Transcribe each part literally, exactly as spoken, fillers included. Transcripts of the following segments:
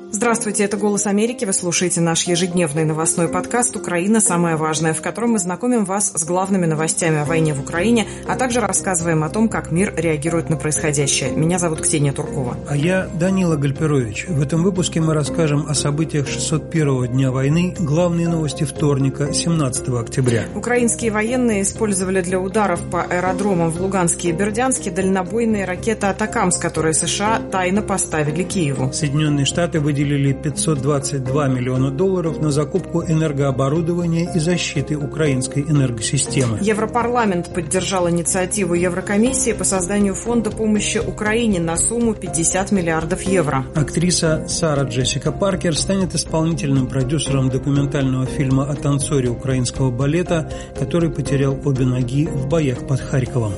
Здравствуйте, это «Голос Америки». Вы слушаете наш ежедневный новостной подкаст «Украина. Самое важное», в котором мы знакомим вас с главными новостями о войне в Украине, а также рассказываем о том, как мир реагирует на происходящее. Меня зовут Ксения Туркова. А я Данила Гальперович. В этом выпуске мы расскажем о событиях шестьсот первого дня войны, главные новости вторника, семнадцатого октября. Украинские военные использовали для ударов по аэродромам в Луганске и Бердянске дальнобойные ракеты «Атакамс», которые США тайно поставили Киеву. Соединенные Штаты выделили пятьсот двадцать два миллиона долларов на закупку энергооборудования и защиты украинской энергосистемы. Европарламент поддержал инициативу Еврокомиссии по созданию фонда помощи Украине на сумму пятьдесят миллиардов евро. Актриса Сара Джессика Паркер станет исполнительным продюсером документального фильма о танцоре украинского балета, который потерял обе ноги в боях под Харьковом.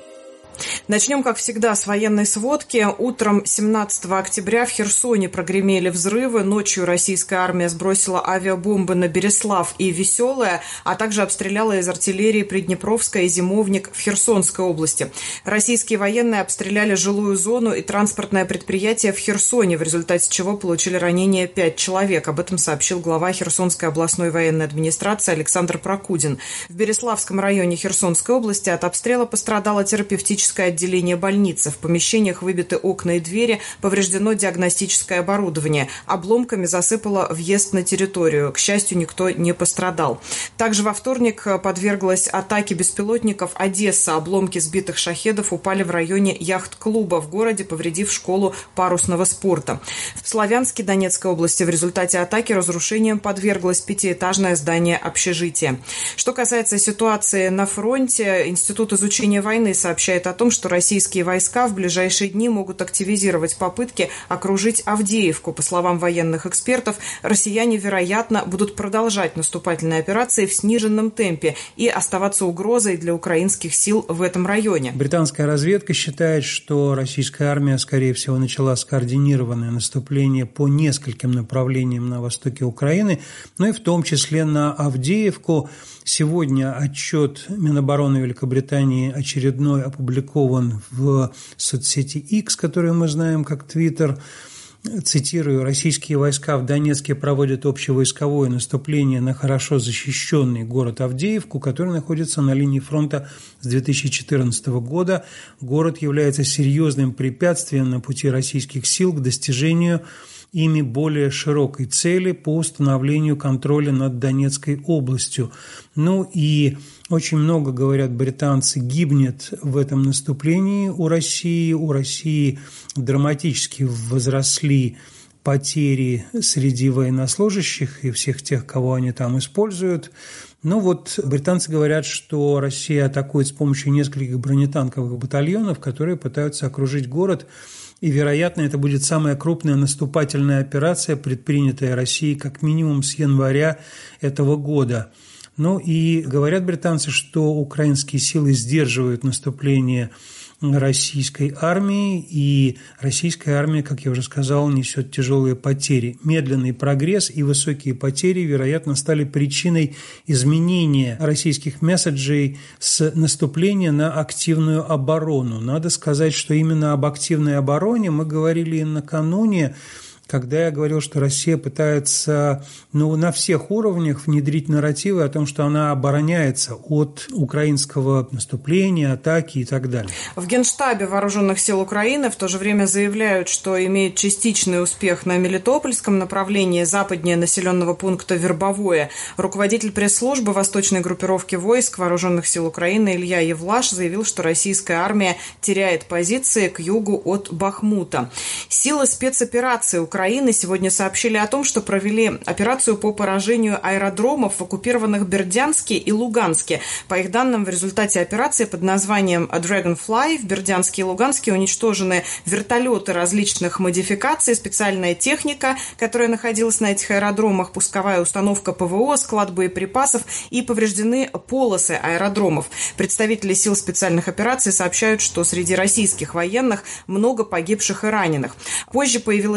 Начнем, как всегда, с военной сводки. Утром семнадцатого октября в Херсоне прогремели взрывы. Ночью российская армия сбросила авиабомбы на Береслав и Веселое, а также обстреляла из артиллерии Приднепровская и Зимовник в Херсонской области. Российские военные обстреляли жилую зону и транспортное предприятие в Херсоне, в результате чего получили ранения пять человек. Об этом сообщил глава Херсонской областной военной администрации Александр Прокудин. В Береславском районе Херсонской области от обстрела пострадала терапевтическая отделение больницы. В помещениях выбиты окна и двери, повреждено диагностическое оборудование. Обломками засыпало въезд на территорию. К счастью, никто не пострадал. Также во вторник подверглась атаке беспилотников Одесса. Обломки сбитых шахедов упали в районе яхт-клуба в городе, повредив школу парусного спорта. В Славянске Донецкой области в результате атаки разрушением подверглось пятиэтажное здание общежития. Что касается ситуации на фронте, Институт изучения войны сообщает о том, что российские войска в ближайшие дни могут активизировать попытки окружить Авдеевку. По словам военных экспертов, россияне, вероятно, будут продолжать наступательные операции в сниженном темпе и оставаться угрозой для украинских сил в этом районе. Британская разведка считает, что российская армия, скорее всего, начала скоординированное наступление по нескольким направлениям на востоке Украины, но и в том числе на Авдеевку. Сегодня отчет Минобороны Великобритании очередной опубликован в соцсети X, которую мы знаем как Twitter. Цитирую: «Российские войска в Донецке проводят общевойсковое наступление на хорошо защищенный город Авдеевку, который находится на линии фронта с две тысячи четырнадцатого года. Город является серьезным препятствием на пути российских сил к достижению ими более широкой цели по установлению контроля над Донецкой областью». Ну и очень много, говорят британцы, гибнет в этом наступлении у России. У России драматически возросли потери среди военнослужащих и всех тех, кого они там используют. Ну вот британцы говорят, что Россия атакует с помощью нескольких бронетанковых батальонов, которые пытаются окружить город. И, вероятно, это будет самая крупная наступательная операция, предпринятая Россией как минимум с января этого года. Ну и говорят британцы, что украинские силы сдерживают наступление российской армии, и российская армия, как я уже сказал, несет тяжелые потери. Медленный прогресс и высокие потери, вероятно, стали причиной изменения российских месседжей с наступления на активную оборону. Надо сказать, что именно об активной обороне мы говорили накануне, когда я говорил, что Россия пытается ну, на всех уровнях внедрить нарративы о том, что она обороняется от украинского наступления, атаки и так далее. В Генштабе Вооруженных сил Украины в то же время заявляют, что имеют частичный успех на Мелитопольском направлении западнее населенного пункта Вербовое. Руководитель пресс-службы восточной группировки войск Вооруженных сил Украины Илья Евлаш заявил, что российская армия теряет позиции к югу от Бахмута. Силы спецоперации Украины Украины сегодня сообщили о том, что провели операцию по поражению аэродромов в оккупированных Бердянске и Луганске. По их данным, в результате операции под названием Dragonfly в Бердянске и Луганске уничтожены вертолеты различных модификаций, специальная техника, которая находилась на этих аэродромах, пусковая установка ПВО, склад боеприпасов, и повреждены полосы аэродромов. Представители сил специальных операций сообщают, что среди российских военных много погибших и раненых. Позже появилось сообщение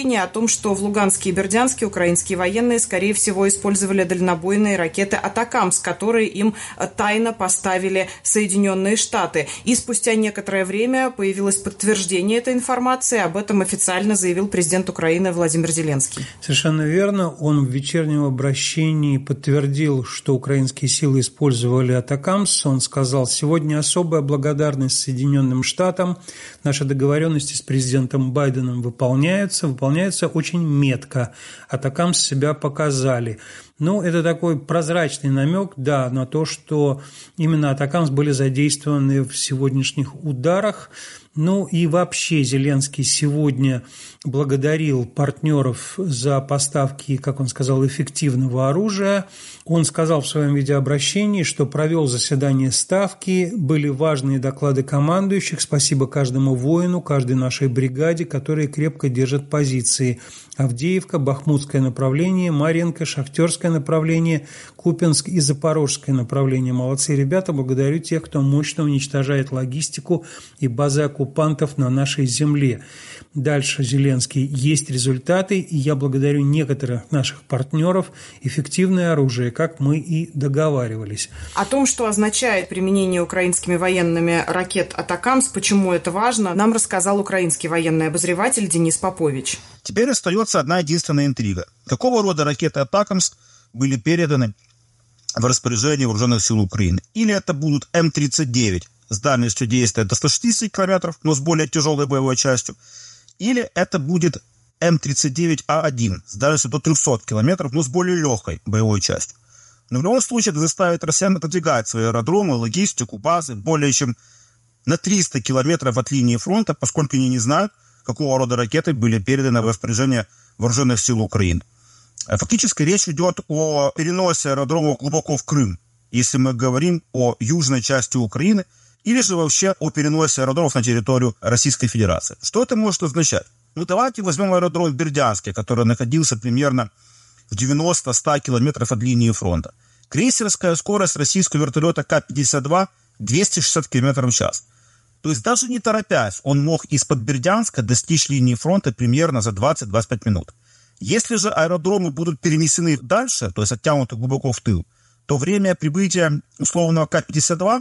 сообщение о том, что в Луганске и Бердянске украинские военные, скорее всего, использовали дальнобойные ракеты «Атакамс», которые им тайно поставили Соединенные Штаты. И спустя некоторое время появилось подтверждение этой информации. Об этом официально заявил президент Украины Владимир Зеленский. Совершенно верно. Он в вечернем обращении подтвердил, что украинские силы использовали «Атакамс». Он сказал: «Сегодня особая благодарность Соединенным Штатам. Наши договоренности с президентом Байденом выполняются, выполняются очень метко. «Атакамс» себя показали». Ну, это такой прозрачный намек, да, на то, что именно «Атакамс» были задействованы в сегодняшних ударах. Ну и вообще Зеленский сегодня благодарил партнеров за поставки, как он сказал, эффективного оружия. Он сказал в своем видеообращении, что провел заседание Ставки, были важные доклады командующих. Спасибо каждому воину, каждой нашей бригаде, которые крепко держат позиции. Авдеевка, Бахмутское направление, Марьинка, Шахтерское направление, Купянск и Запорожское направление. Молодцы ребята, благодарю тех, кто мощно уничтожает логистику и базы оккупантов на нашей земле. Дальше Зеленский: есть результаты, и я благодарю некоторых наших партнеров. Эффективное оружие, как мы и договаривались. О том, что означает применение украинскими военными ракет «Атакамс», почему это важно, нам рассказал украинский военный обозреватель Денис Попович. Теперь остается одна единственная интрига. Какого рода ракеты «Атакамс» были переданы в распоряжение вооруженных сил Украины? Или это будут эм тридцать девять с дальностью действия до ста шестидесяти километров, но с более тяжелой боевой частью, или это будет эм тридцать девять а один с дальностью до трехсот километров, но с более легкой боевой частью. Но в любом случае это заставит россиян отодвигать свои аэродромы, логистику, базы более чем на триста километров от линии фронта, поскольку они не знают, какого рода ракеты были переданы в распоряжение вооруженных сил Украины. Фактически речь идет о переносе аэродромов глубоко в Крым, если мы говорим о южной части Украины, или же вообще о переносе аэродромов на территорию Российской Федерации. Что это может означать? Ну, давайте возьмем аэродром в Бердянске, который находился примерно в девяноста-ста километров от линии фронта. Крейсерская скорость российского вертолета Ка пятьдесят два двести шестьдесят километров в час. То есть даже не торопясь, он мог из-под Бердянска достичь линии фронта примерно за двадцать-двадцать пять минут. Если же аэродромы будут перенесены дальше, то есть оттянуты глубоко в тыл, то время прибытия условного Ка пятьдесят два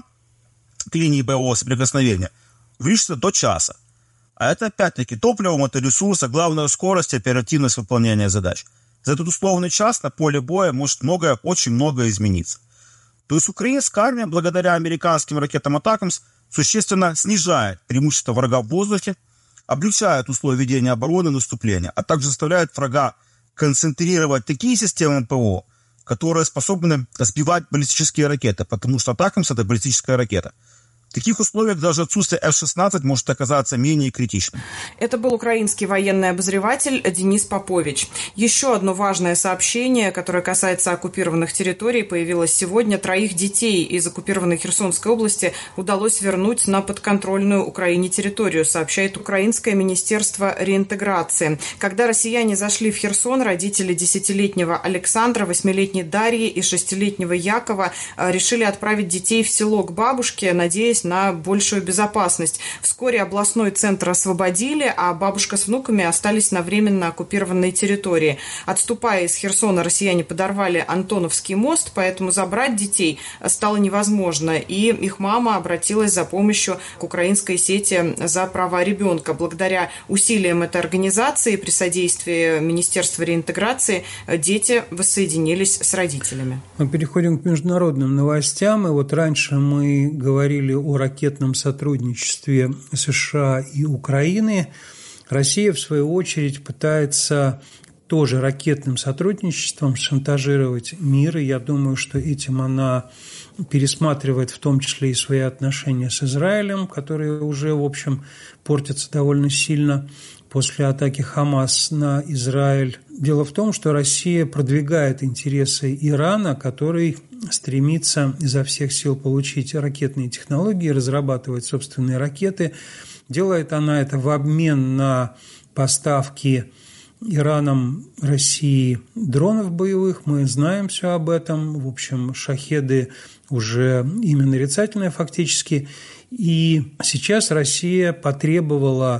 к линии боевого соприкосновения увеличится до часа. А это опять-таки топливо, это ресурс, а главное скорость и оперативность выполнения задач. За этот условный час на поле боя может многое, очень многое измениться. То есть украинская армия, благодаря американским ракетам «Атакамс», существенно снижает преимущество врага в воздухе, облегчает условия ведения обороны и наступления, а также заставляет врага концентрировать такие системы ПВО, которые способны сбивать баллистические ракеты, потому что «Атакамс» — это баллистическая ракета. В таких условиях даже отсутствие эф шестнадцать может оказаться менее критичным. Это был украинский военный обозреватель Денис Попович. Еще одно важное сообщение, которое касается оккупированных территорий, появилось сегодня. Троих детей из оккупированной Херсонской области удалось вернуть на подконтрольную Украине территорию, сообщает Украинское министерство реинтеграции. Когда россияне зашли в Херсон, родители десятилетнего Александра, восьмилетней Дарьи и шестилетнего Якова решили отправить детей в село к бабушке, надеясь на большую безопасность. Вскоре областной центр освободили, а бабушка с внуками остались на временно оккупированной территории. Отступая из Херсона, россияне подорвали Антоновский мост, поэтому забрать детей стало невозможно, и их мама обратилась за помощью к украинской сети за права ребенка. Благодаря усилиям этой организации при содействии Министерства реинтеграции дети воссоединились с родителями. Мы переходим к международным новостям. И вот раньше мы говорили о о ракетном сотрудничестве США и Украины. Россия, в свою очередь, пытается тоже ракетным сотрудничеством шантажировать мир, и я думаю, что этим она пересматривает в том числе и свои отношения с Израилем, которые уже, в общем, портятся довольно сильно после атаки Хамас на Израиль. Дело в том, что Россия продвигает интересы Ирана, который стремится изо всех сил получить ракетные технологии, разрабатывать собственные ракеты. Делает она это в обмен на поставки Ираном России дронов боевых. Мы знаем все об этом. В общем, шахеды уже имя нарицательное фактически. И сейчас Россия потребовала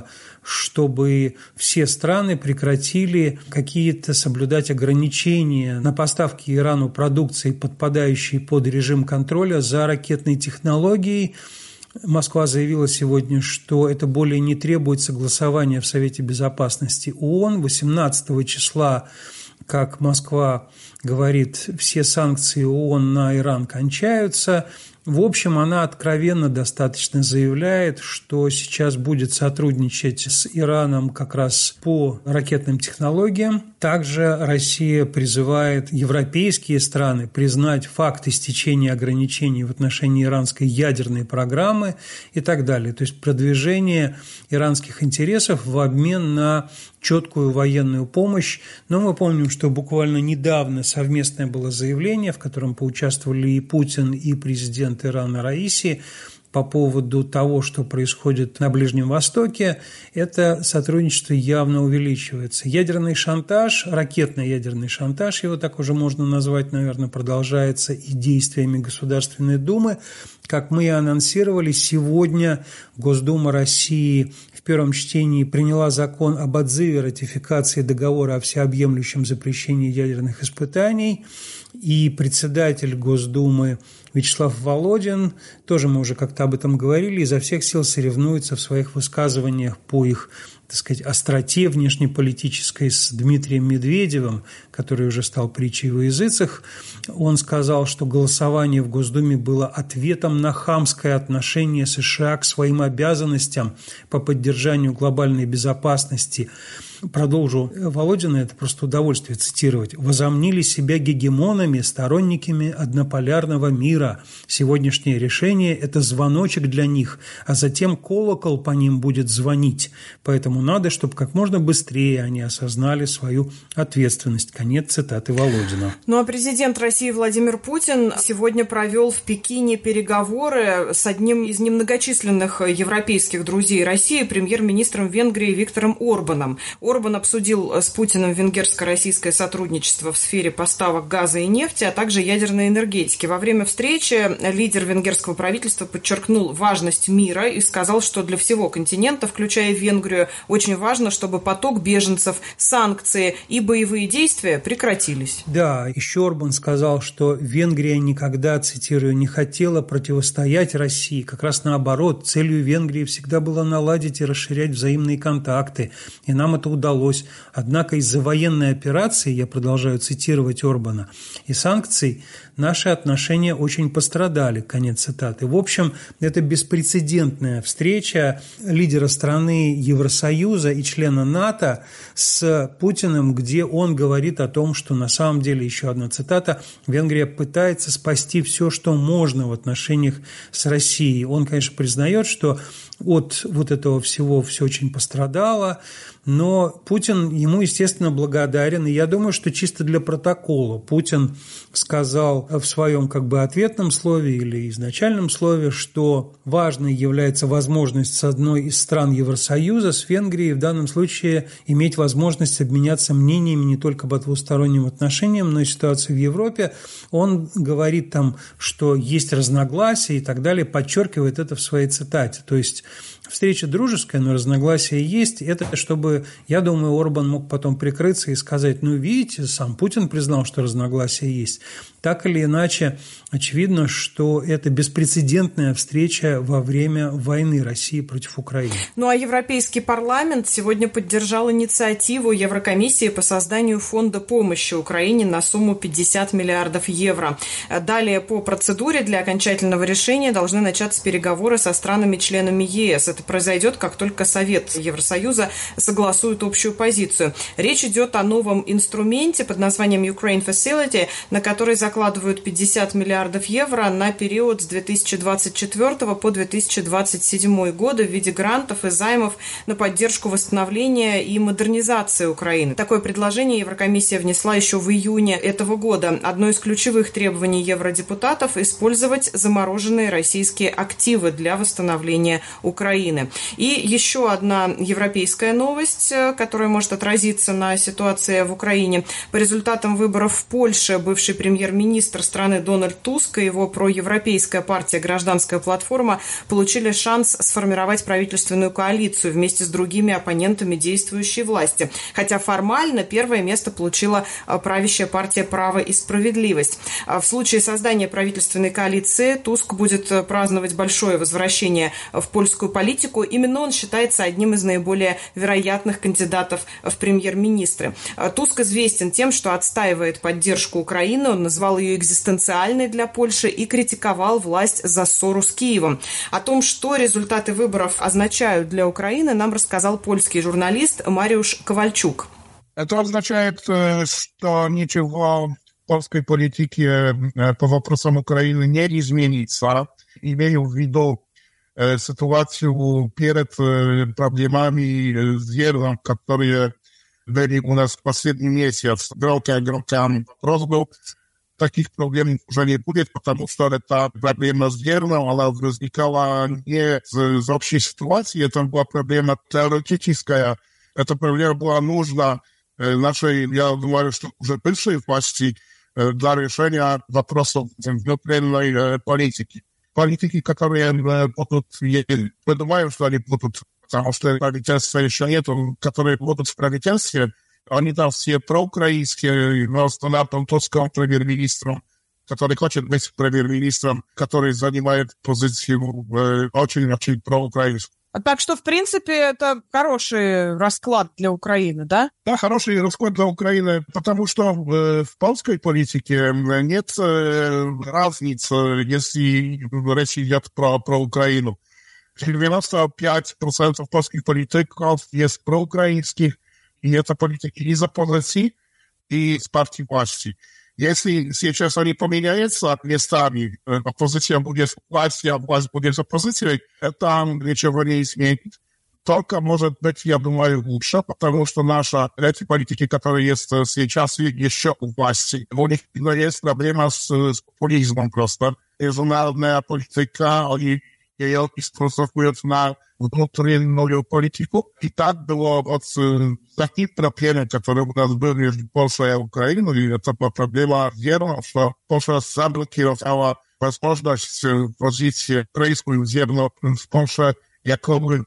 чтобы все страны прекратили какие-то соблюдать ограничения на поставки Ирану продукции, подпадающей под режим контроля за ракетной технологией. Москва заявила сегодня, что это более не требует согласования в Совете Безопасности ООН. восемнадцатого числа, как Москва говорит, все санкции ООН на Иран кончаются. В общем, она откровенно достаточно заявляет, что сейчас будет сотрудничать с Ираном как раз по ракетным технологиям. Также Россия призывает европейские страны признать факт истечения ограничений в отношении иранской ядерной программы и так далее. То есть продвижение иранских интересов в обмен на четкую военную помощь. Но мы помним, что буквально недавно совместное было заявление, в котором поучаствовали и Путин, и президент Ирана Раиси по поводу того, что происходит на Ближнем Востоке. Это сотрудничество явно увеличивается. Ядерный шантаж, ракетный ядерный шантаж, его так уже можно назвать, наверное, продолжается и действиями Государственной Думы. Как мы и анонсировали, сегодня Госдума России в первом чтении приняла закон об отзыве ратификации договора о всеобъемлющем запрещении ядерных испытаний. И председатель Госдумы Вячеслав Володин, тоже мы уже как-то об этом говорили, изо всех сил соревнуется в своих высказываниях по их, так сказать, остроте внешнеполитической с Дмитрием Медведевым, который уже стал притчей во языцах. Он сказал, что голосование в Госдуме было ответом на хамское отношение США к своим обязанностям по поддержанию глобальной безопасности. Продолжу Володина, это просто удовольствие цитировать. «Возомнили себя гегемонами, сторонниками однополярного мира. Сегодняшнее решение – это звоночек для них, а затем колокол по ним будет звонить. Поэтому надо, чтобы как можно быстрее они осознали свою ответственность». Конец цитаты Володина. Ну а президент России Владимир Путин сегодня провел в Пекине переговоры с одним из немногочисленных европейских друзей России, премьер-министром Венгрии Виктором Орбаном. Орбан обсудил с Путиным венгерско-российское сотрудничество в сфере поставок газа и нефти, а также ядерной энергетики. Во время встречи лидер венгерского правительства подчеркнул важность мира и сказал, что для всего континента, включая Венгрию, очень важно, чтобы поток беженцев, санкции и боевые действия прекратились. Да, еще Орбан сказал, что Венгрия никогда, цитирую, не хотела противостоять России. Как раз наоборот, целью Венгрии всегда было наладить и расширять взаимные контакты. И нам это удалось. Однако из-за военной операции, я продолжаю цитировать Орбана, и санкций наши отношения очень пострадали. Конец цитаты. В общем, это беспрецедентная встреча лидера страны Евросоюза и члена НАТО с Путиным, где он говорит о том, что на самом деле, еще одна цитата, Венгрия пытается спасти все, что можно в отношениях с Россией. Он, конечно, признает, что от вот этого всего все очень пострадало, но Путин ему, естественно, благодарен. И я думаю, что чисто для протокола Путин сказал в своем как бы ответном слове или изначальном слове, что важной является возможность с одной из стран Евросоюза, с Венгрией, в данном случае иметь возможность обменяться мнениями не только по двусторонним отношениям, но и ситуации в Европе. Он говорит там, что есть разногласия и так далее, подчеркивает это в своей цитате. То есть встреча дружеская, но разногласия есть. Это чтобы, я думаю, Орбан мог потом прикрыться и сказать, ну, видите, сам Путин признал, что разногласия есть. Так или иначе, очевидно, что это беспрецедентная встреча во время войны России против Украины. Ну а Европейский парламент сегодня поддержал инициативу Еврокомиссии по созданию фонда помощи Украине на сумму пятьдесят миллиардов евро. Далее по процедуре для окончательного решения должны начаться переговоры со странами-членами ЕС. Это произойдет, как только Совет Евросоюза согласует общую позицию. Речь идет о новом инструменте под названием Ukraine Facility, на который закладывают пятьдесят миллиардов евро на период с две тысячи двадцать четвёртого по две тысячи двадцать седьмой годы в виде грантов и займов на поддержку восстановления и модернизации Украины. Такое предложение Еврокомиссия внесла еще в июне этого года. Одно из ключевых требований евродепутатов – использовать замороженные российские активы для восстановления Украины. И еще одна европейская новость, которая может отразиться на ситуации в Украине. По результатам выборов в Польше бывший премьер-министр премьер-министр страны Дональд Туск и его проевропейская партия «Гражданская платформа» получили шанс сформировать правительственную коалицию вместе с другими оппонентами действующей власти. Хотя формально первое место получила правящая партия «Право и справедливость». В случае создания правительственной коалиции Туск будет праздновать большое возвращение в польскую политику. Именно он считается одним из наиболее вероятных кандидатов в премьер-министры. Туск известен тем, что отстаивает поддержку Украины. Он назвал ее экзистенциальной для Польши и критиковал власть за ссору с Киевом. О том, что результаты выборов означают для Украины, нам рассказал польский журналист Мариуsz Kowalczuk. Это означает, что ничего в польской политике по вопросам Украины не изменится. Имею в виду ситуацию перед проблемами с зерном, которые были у нас в последний месяц. Громко-громко вопрос был. Таких проблем уже не будет, потому что эта проблема с зерном, она возникала не из общей ситуации, это была проблема теоретическая. Эта проблема была нужна нашей, я думаю, что уже бывшей власти для решения вопросов внутренней политики. Политики, которые будут, мы думаем, что они будут, потому что правительства еще нет, которые будут в правительстве, они там все проукраинские, но с Дональдом Туском премьер-министром, который хочет быть премьер-министром, который занимает позицию очень-очень проукраинскую. Так что, в принципе, это хороший расклад для Украины, да? Да, хороший расклад для Украины, потому что э, в польской политике нет э, разницы, если речь идет про, про Украину. девяносто пять процентов польских политиков есть проукраинских, и это политики из оппозиции и с партии власти. Если сейчас они поменяются местами, оппозиция будет в власти, а власть будет в оппозиции, это ничего не изменит. Только, может быть, я думаю, лучше, потому что наши эти политики, которые есть сейчас еще у власти, у них есть проблема с, с популизмом просто. Международная политика, они ее используют на внутреннюю политику. И так было вот такие проблемы, которые у нас были между Польшей и Украиной, и это была проблема зерна, что Польша заблокировала возможность возить украинскую зерно в Польше якобы,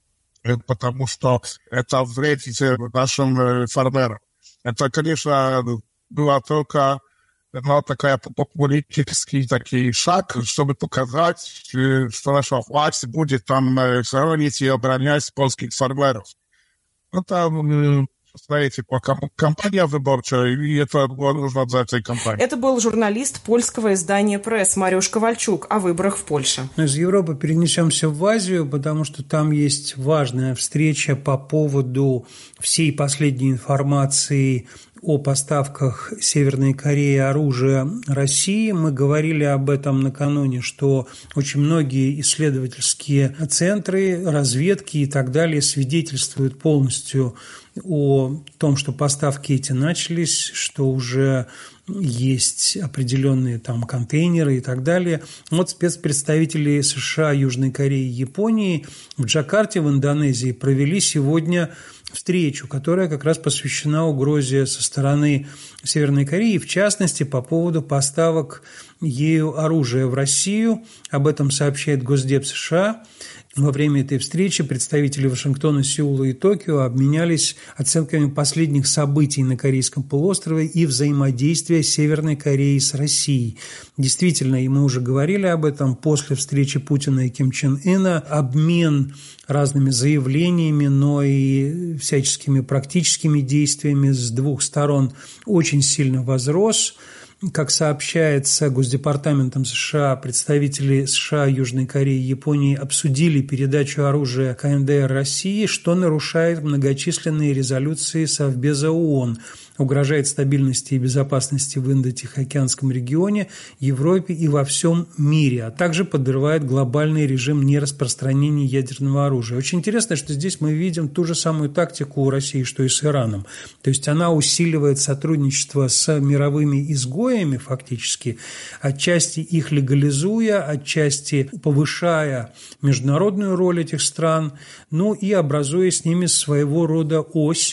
потому что это вредит нашим фермерам. Это, конечно, была только ну, такая политический такой шаг, чтобы показать, что наша власть будет там хоронить и оборонять польских фермеров. Это, знаете, кампания выборчая, и это было нужно за этой кампанией. Это был журналист польского издания «Пресс» Мариуsz Kowalczuk о выборах в Польше. Из Европы перенесемся в Азию, потому что там есть важная встреча по поводу всей последней информации о поставках Северной Кореи оружия России. Мы говорили об этом накануне, что очень многие исследовательские центры, разведки и так далее свидетельствуют полностью о том, что поставки эти начались, что уже есть определенные там контейнеры и так далее. Вот спецпредставители США, Южной Кореи и Японии в Джакарте в Индонезии провели сегодня встречу, которая как раз посвящена угрозе со стороны Северной Кореи, в частности, по поводу поставок ею оружия в Россию. Об этом сообщает Госдеп США. Во время этой встречи представители Вашингтона, Сеула и Токио обменялись оценками последних событий на Корейском полуострове и взаимодействия Северной Кореи с Россией. Действительно, и мы уже говорили об этом, после встречи Путина и Ким Чен Ына обмен разными заявлениями, но и всяческими практическими действиями с двух сторон очень сильно возрос. Как сообщается Госдепартаментом США, представители США, Южной Кореи и Японии обсудили передачу оружия КНДР России, что нарушает многочисленные резолюции Совбеза ООН, угрожает стабильности и безопасности в Индо-Тихоокеанском регионе, Европе и во всем мире, а также подрывает глобальный режим нераспространения ядерного оружия. Очень интересно, что здесь мы видим ту же самую тактику у России, что и с Ираном. То есть она усиливает сотрудничество с мировыми изгоями фактически, отчасти их легализуя, отчасти повышая международную роль этих стран, ну и образуя с ними своего рода ось,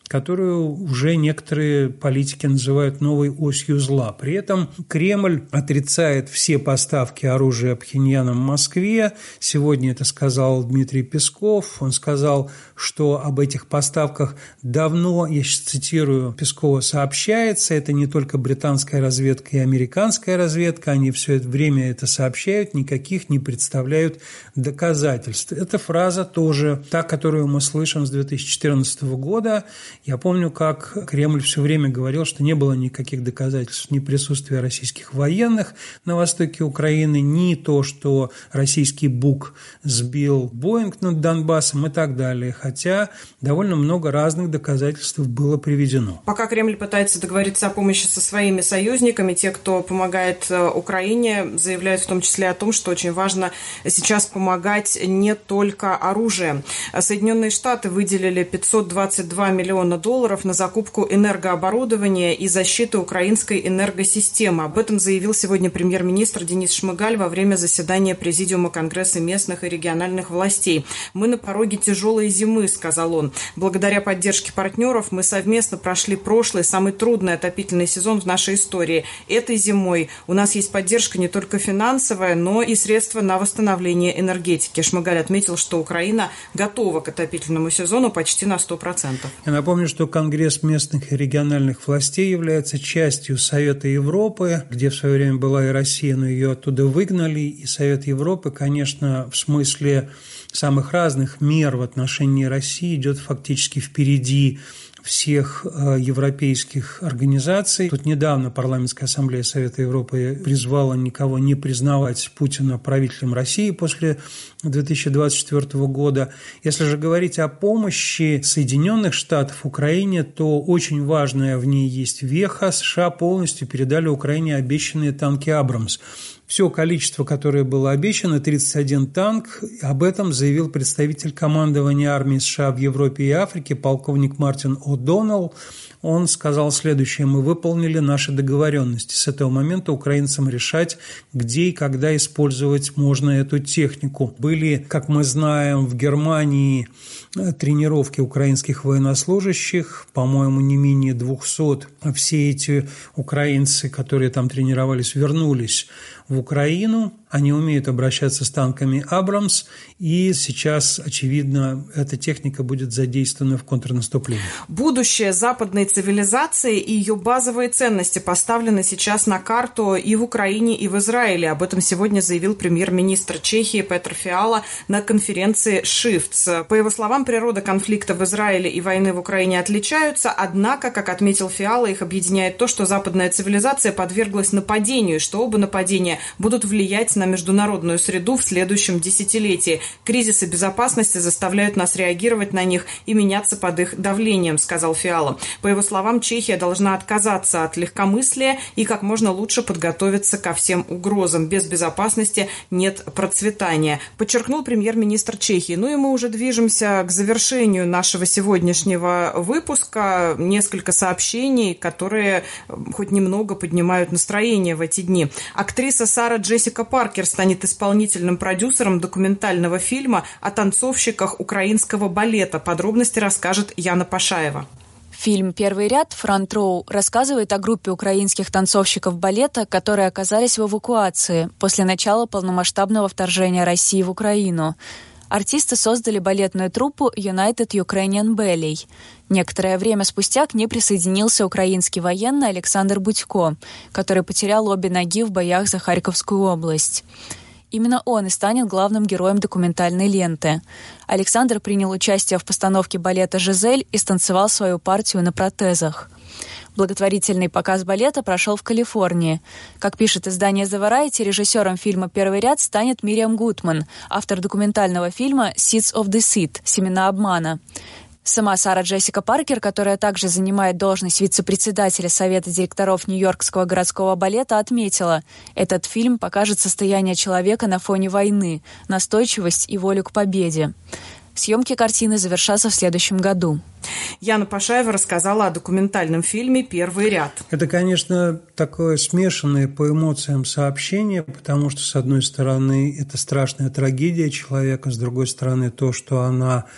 которую уже некоторые политики называют новой осью зла. При этом Кремль отрицает все поставки оружия Пхеньяном в Москве. Сегодня это сказал Дмитрий Песков. Он сказал, что об этих поставках давно, я сейчас цитирую Пескова, сообщается. Это не только британская разведка и американская разведка. Они все это время это сообщают, никаких не представляют доказательств. Эта фраза тоже та, которую мы слышим с две тысячи четырнадцатого года. Я помню, как Кремль все время говорил, что не было никаких доказательств ни присутствия российских военных на востоке Украины, ни то, что российский БУК сбил Боинг над Донбассом и так далее. Хотя довольно много разных доказательств было приведено. Пока Кремль пытается договориться о помощи со своими союзниками, те, кто помогает Украине, заявляют в том числе о том, что очень важно сейчас помогать не только оружием. Соединенные Штаты выделили пятьсот двадцать два миллиона долларов на закупку энергооборудования и защиту украинской энергосистемы. Об этом заявил сегодня премьер-министр Денис Шмыгаль во время заседания Президиума Конгресса местных и региональных властей. «Мы на пороге тяжелой зимы», — сказал он. «Благодаря поддержке партнеров мы совместно прошли прошлый, самый трудный отопительный сезон в нашей истории. Этой зимой у нас есть поддержка не только финансовая, но и средства на восстановление энергетики». Шмыгаль отметил, что Украина готова к отопительному сезону почти на сто процентов. Я напомню, что Конгресс местных и региональных властей является частью Совета Европы, где в свое время была и Россия, но ее оттуда выгнали. И Совет Европы, конечно, в смысле самых разных мер в отношении России идет фактически впереди всех европейских организаций. Тут недавно Парламентская ассамблея Совета Европы призвала никого не признавать Путина правителем России после две тысячи двадцать четвёртого года. Если же говорить о помощи Соединенных Штатов Украине, то очень важная в ней есть веха. США полностью передали Украине обещанные танки «Абрамс». Все количество, которое было обещано, тридцать один танк, об этом заявил представитель командования армии США в Европе и Африке, полковник Мартин О'Доннелл. Он сказал следующее: «Мы выполнили наши договоренности. С этого момента украинцам решать, где и когда использовать можно эту технику». Были, как мы знаем, в Германии тренировки украинских военнослужащих, по-моему, не менее двухсот. Все эти украинцы, которые там тренировались, вернулись в Украину. Они умеют обращаться с танками «Абрамс», и сейчас, очевидно, эта техника будет задействована в контрнаступлении. Будущее западной цивилизации и ее базовые ценности поставлены сейчас на карту и в Украине, и в Израиле. Об этом сегодня заявил премьер-министр Чехии Петр Фиала на конференции «Shifts». По его словам, природа конфликта в Израиле и войны в Украине отличаются, однако, как отметил Фиала, их объединяет то, что западная цивилизация подверглась нападению, и что оба нападения будут влиять на международную среду в следующем десятилетии. Кризисы безопасности заставляют нас реагировать на них и меняться под их давлением, сказал Фиала. По его словам, Чехия должна отказаться от легкомыслия и как можно лучше подготовиться ко всем угрозам. Без безопасности нет процветания, подчеркнул премьер-министр Чехии. Ну и мы уже движемся к завершению нашего сегодняшнего выпуска. Несколько сообщений, которые хоть немного поднимают настроение в эти дни. Актриса Сара Джессика Паркер станет исполнительным продюсером документального фильма о танцовщиках украинского балета. Подробности расскажет Яна Пашаева. Фильм «Первый ряд» «Фронт Роу» рассказывает о группе украинских танцовщиков балета, которые оказались в эвакуации после начала полномасштабного вторжения России в Украину. Артисты создали балетную труппу United Ukrainian Ballet. Некоторое время спустя к ней присоединился украинский военный Александр Будько, который потерял обе ноги в боях за Харьковскую область. Именно он и станет главным героем документальной ленты. Александр принял участие в постановке балета «Жизель» и станцевал свою партию на протезах. Благотворительный показ балета прошел в Калифорнии. Как пишет издание The Variety, режиссером фильма «Первый ряд» станет Мириам Гутман, автор документального фильма «Seeds of Deceit» «Семена обмана». Сама Сара Джессика Паркер, которая также занимает должность вице-председателя Совета директоров Нью-Йоркского городского балета, отметила: «Этот фильм покажет состояние человека на фоне войны, настойчивость и волю к победе». Съемки картины завершатся в следующем году. Яна Пашаева рассказала о документальном фильме «Первый ряд». Это, конечно, такое смешанное по эмоциям сообщение, потому что, с одной стороны, это страшная трагедия человека, с другой стороны, то, что она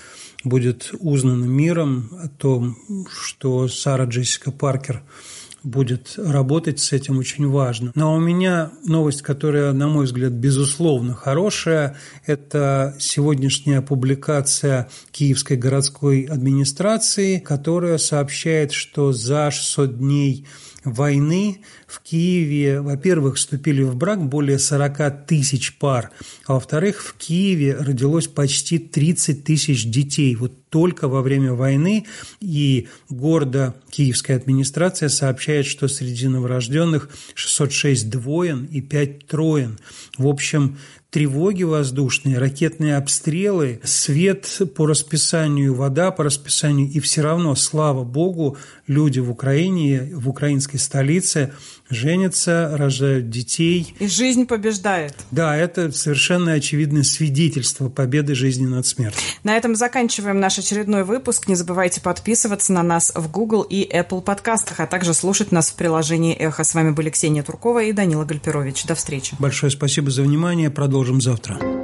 будет узнано миром, о том, что Сара Джессика Паркер будет работать с этим, очень важно. Но у меня новость, которая, на мой взгляд, безусловно хорошая, это сегодняшняя публикация Киевской городской администрации, которая сообщает, что за шестьсот дней войны в Киеве, во-первых, вступили в брак более сорок тысяч пар, а во-вторых, в Киеве родилось почти тридцать тысяч детей. Вот только во время войны, и гордо киевская администрация сообщает, что среди новорожденных шестьсот шесть двоен и пять троен. В общем, тревоги воздушные, ракетные обстрелы, свет по расписанию, вода по расписанию, и все равно, слава Богу, люди в Украине, в украинской столице женятся, рожают детей. И жизнь побеждает. Да, это совершенно очевидное свидетельство победы жизни над смертью. На этом заканчиваем наш очередной выпуск. Не забывайте подписываться на нас в Google и Apple подкастах, а также слушать нас в приложении «Эхо». С вами были Ксения Туркова и Данила Гальперович. До встречи. Большое спасибо за внимание. Продолжим завтра.